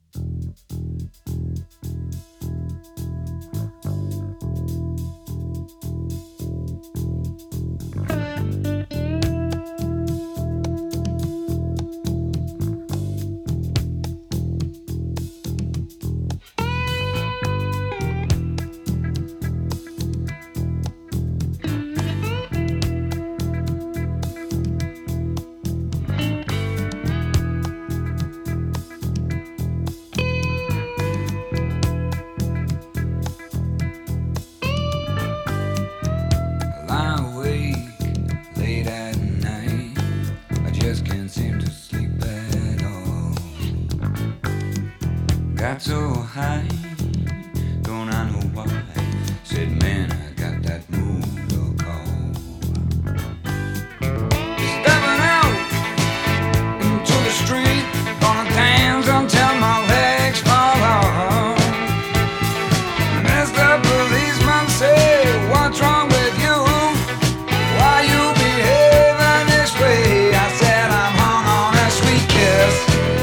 Lie awake late at night. I just can't seem to sleep at all. Got so high, don't I know why? Said, man, I got that mood to call. Stepping out into the street, gonna dance until my legs fall off. And as the policeman say, what's wrong with you? Why you behaving this way? I said I'm hung on a sweet kiss.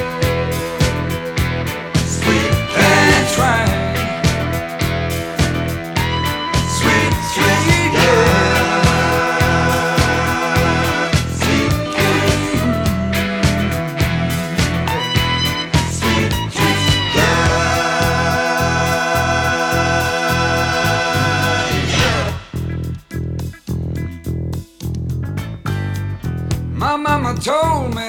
Sweet, that's right. Sweet, sweet girl. Sweet girl. Sweet, sweet girl. My mama told me